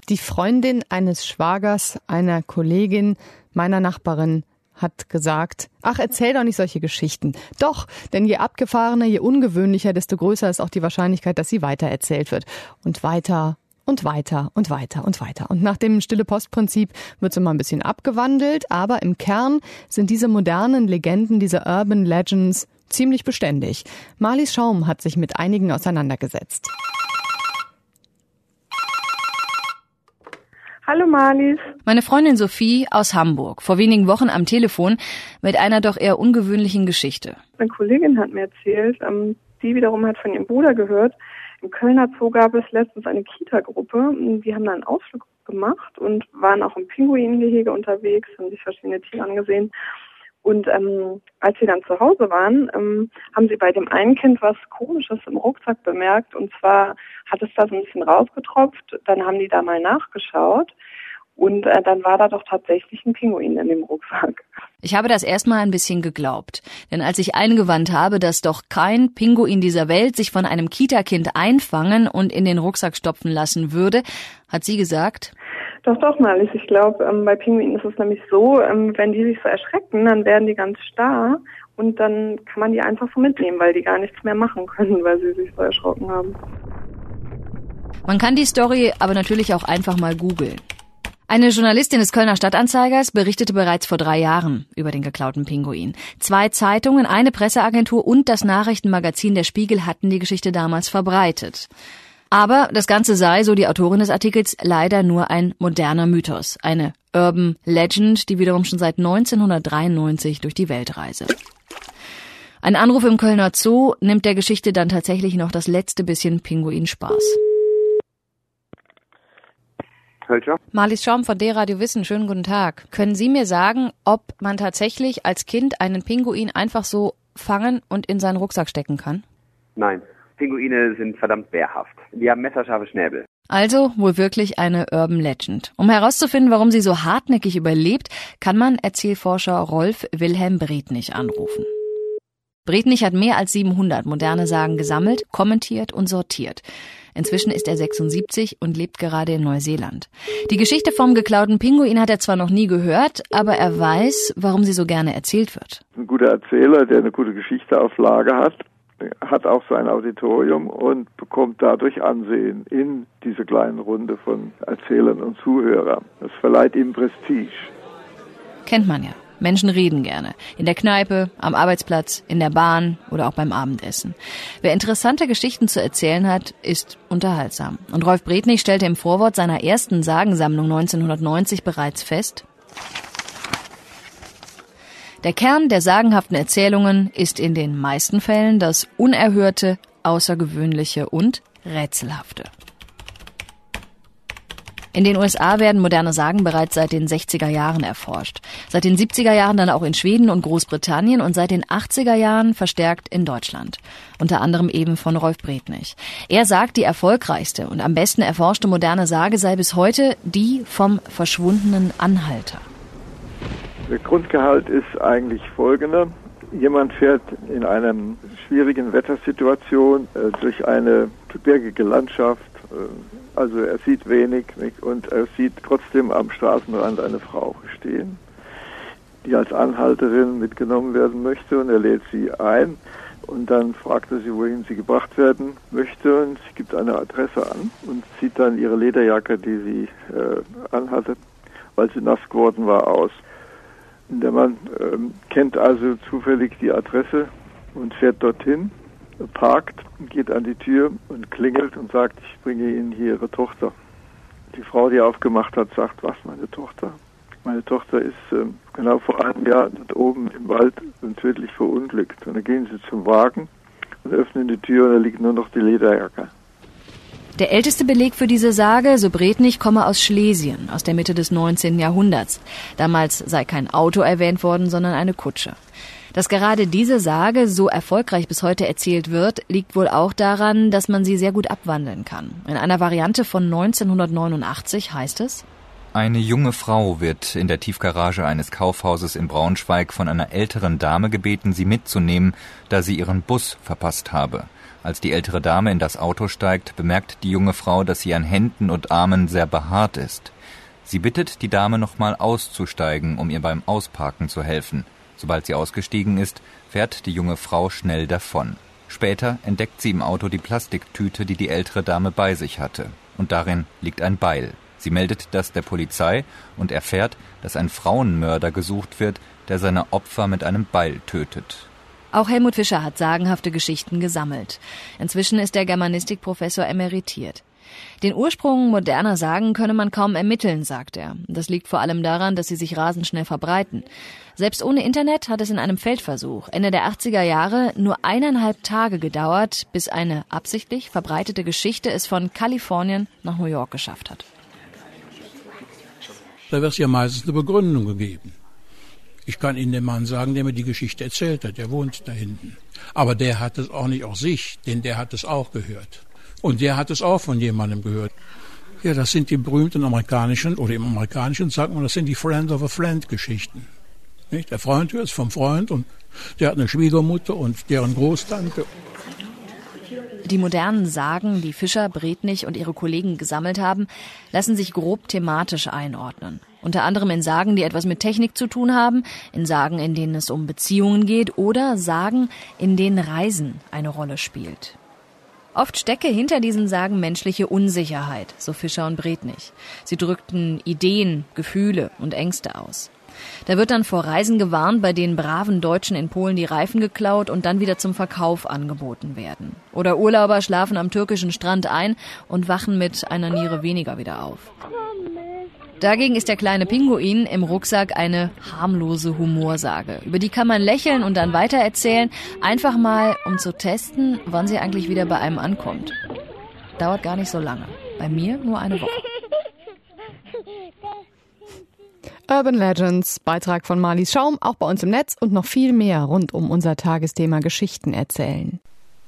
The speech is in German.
Die Freundin eines Schwagers, einer Kollegin, meiner Nachbarin hat gesagt, ach, erzähl doch nicht solche Geschichten. Doch, denn je abgefahrener, je ungewöhnlicher, desto größer ist auch die Wahrscheinlichkeit, dass sie weitererzählt wird. Und weiter und weiter und weiter und weiter. Und nach dem Stille-Post-Prinzip wird es immer ein bisschen abgewandelt, aber im Kern sind diese modernen Legenden, diese Urban Legends ziemlich beständig. Marlies Schaum hat sich mit einigen auseinandergesetzt. Hallo Marlies. Meine Freundin Sophie aus Hamburg, vor wenigen Wochen am Telefon mit einer doch eher ungewöhnlichen Geschichte. Eine Kollegin hat mir erzählt, die wiederum hat von ihrem Bruder gehört, im Kölner Zoo gab es letztens eine Kita-Gruppe, die haben da einen Ausflug gemacht und waren auch im Pinguingehege unterwegs, haben sich verschiedene Tiere angesehen. Und als sie dann zu Hause waren, haben sie bei dem einen Kind was Komisches im Rucksack bemerkt. Und zwar hat es da so ein bisschen rausgetropft. Dann haben die da mal nachgeschaut. Und dann war da doch tatsächlich ein Pinguin in dem Rucksack. Ich habe das erstmal ein bisschen geglaubt. Denn als ich eingewandt habe, dass doch kein Pinguin dieser Welt sich von einem Kita-Kind einfangen und in den Rucksack stopfen lassen würde, hat sie gesagt: Doch, Marlies. Ich glaube, bei Pinguinen ist es nämlich so, wenn die sich so erschrecken, dann werden die ganz starr und dann kann man die einfach so mitnehmen, weil die gar nichts mehr machen können, weil sie sich so erschrocken haben. Man kann die Story aber natürlich auch einfach mal googeln. Eine Journalistin des Kölner Stadtanzeigers berichtete bereits vor 3 Jahren über den geklauten Pinguin. 2 Zeitungen, eine Presseagentur und das Nachrichtenmagazin Der Spiegel hatten die Geschichte damals verbreitet. Aber das Ganze sei, so die Autorin des Artikels, leider nur ein moderner Mythos. Eine Urban Legend, die wiederum schon seit 1993 durch die Welt reise. Ein Anruf im Kölner Zoo nimmt der Geschichte dann tatsächlich noch das letzte bisschen Pinguinspaß. Welcher? Marlies Schaum von D-Radio Wissen, schönen guten Tag. Können Sie mir sagen, ob man tatsächlich als Kind einen Pinguin einfach so fangen und in seinen Rucksack stecken kann? Nein. Pinguine sind verdammt wehrhaft. Die haben messerscharfe Schnäbel. Also wohl wirklich eine Urban Legend. Um herauszufinden, warum sie so hartnäckig überlebt, kann man Erzählforscher Rolf Wilhelm Bretnich anrufen. Bretnich hat mehr als 700 moderne Sagen gesammelt, kommentiert und sortiert. Inzwischen ist er 76 und lebt gerade in Neuseeland. Die Geschichte vom geklauten Pinguin hat er zwar noch nie gehört, aber er weiß, warum sie so gerne erzählt wird. Ein guter Erzähler, der eine gute Geschichte auf Lager hat auch sein Auditorium und bekommt dadurch Ansehen in diese kleinen Runde von Erzählern und Zuhörern. Das verleiht ihm Prestige. Kennt man ja. Menschen reden gerne. In der Kneipe, am Arbeitsplatz, in der Bahn oder auch beim Abendessen. Wer interessante Geschichten zu erzählen hat, ist unterhaltsam. Und Rolf Bretnich stellte im Vorwort seiner ersten Sagensammlung 1990 bereits fest: Der Kern der sagenhaften Erzählungen ist in den meisten Fällen das Unerhörte, Außergewöhnliche und Rätselhafte. In den USA werden moderne Sagen bereits seit den 60er Jahren erforscht. Seit den 70er Jahren dann auch in Schweden und Großbritannien und seit den 80er Jahren verstärkt in Deutschland. Unter anderem eben von Rolf Bretnich. Er sagt, die erfolgreichste und am besten erforschte moderne Sage sei bis heute die vom verschwundenen Anhalter. Der Grundgehalt ist eigentlich folgender. Jemand fährt in einer schwierigen Wettersituation durch eine bergige Landschaft. Also er sieht wenig und er sieht trotzdem am Straßenrand eine Frau stehen, die als Anhalterin mitgenommen werden möchte, und er lädt sie ein und dann fragt er sie, wohin sie gebracht werden möchte, und sie gibt eine Adresse an und zieht dann ihre Lederjacke, die sie anhatte, weil sie nass geworden war, aus. Der Mann kennt also zufällig die Adresse und fährt dorthin, parkt, geht an die Tür und klingelt und sagt, ich bringe Ihnen hier Ihre Tochter. Die Frau, die aufgemacht hat, sagt, was, meine Tochter? Meine Tochter ist genau vor einem Jahr dort oben im Wald tödlich verunglückt. Und dann gehen sie zum Wagen und öffnen die Tür und da liegt nur noch die Lederjacke. Der älteste Beleg für diese Sage, so Bretnich, komme aus Schlesien, aus der Mitte des 19. Jahrhunderts. Damals sei kein Auto erwähnt worden, sondern eine Kutsche. Dass gerade diese Sage so erfolgreich bis heute erzählt wird, liegt wohl auch daran, dass man sie sehr gut abwandeln kann. In einer Variante von 1989 heißt es: Eine junge Frau wird in der Tiefgarage eines Kaufhauses in Braunschweig von einer älteren Dame gebeten, sie mitzunehmen, da sie ihren Bus verpasst habe. Als die ältere Dame in das Auto steigt, bemerkt die junge Frau, dass sie an Händen und Armen sehr behaart ist. Sie bittet die Dame nochmal auszusteigen, um ihr beim Ausparken zu helfen. Sobald sie ausgestiegen ist, fährt die junge Frau schnell davon. Später entdeckt sie im Auto die Plastiktüte, die die ältere Dame bei sich hatte. Und darin liegt ein Beil. Sie meldet das der Polizei und erfährt, dass ein Frauenmörder gesucht wird, der seine Opfer mit einem Beil tötet. Auch Helmut Fischer hat sagenhafte Geschichten gesammelt. Inzwischen ist der Germanistikprofessor emeritiert. Den Ursprung moderner Sagen könne man kaum ermitteln, sagt er. Das liegt vor allem daran, dass sie sich rasend schnell verbreiten. Selbst ohne Internet hat es in einem Feldversuch Ende der 80er Jahre nur 1,5 Tage gedauert, bis eine absichtlich verbreitete Geschichte es von Kalifornien nach New York geschafft hat. Da wird es ja meistens eine Begründung gegeben. Ich kann Ihnen den Mann sagen, der mir die Geschichte erzählt hat, der wohnt da hinten. Aber der hat es auch nicht aus sich, denn der hat es auch gehört. Und der hat es auch von jemandem gehört. Ja, das sind die berühmten amerikanischen, oder im amerikanischen sagt man, das sind die Friend of a Friend Geschichten. Nicht? Der Freund hört es vom Freund und der hat eine Schwiegermutter und deren Großtante. Die modernen Sagen, die Fischer, Bretnich und ihre Kollegen gesammelt haben, lassen sich grob thematisch einordnen. Unter anderem in Sagen, die etwas mit Technik zu tun haben, in Sagen, in denen es um Beziehungen geht oder Sagen, in denen Reisen eine Rolle spielt. Oft stecke hinter diesen Sagen menschliche Unsicherheit, so Fischer und Bretnich. Sie drückten Ideen, Gefühle und Ängste aus. Da wird dann vor Reisen gewarnt, bei denen braven Deutschen in Polen die Reifen geklaut und dann wieder zum Verkauf angeboten werden. Oder Urlauber schlafen am türkischen Strand ein und wachen mit einer Niere weniger wieder auf. Dagegen ist der kleine Pinguin im Rucksack eine harmlose Humorsage. Über die kann man lächeln und dann weitererzählen, einfach mal, um zu testen, wann sie eigentlich wieder bei einem ankommt. Dauert gar nicht so lange. Bei mir nur eine Woche. Urban Legends, Beitrag von Marlies Schaum, auch bei uns im Netz und noch viel mehr rund um unser Tagesthema Geschichten erzählen.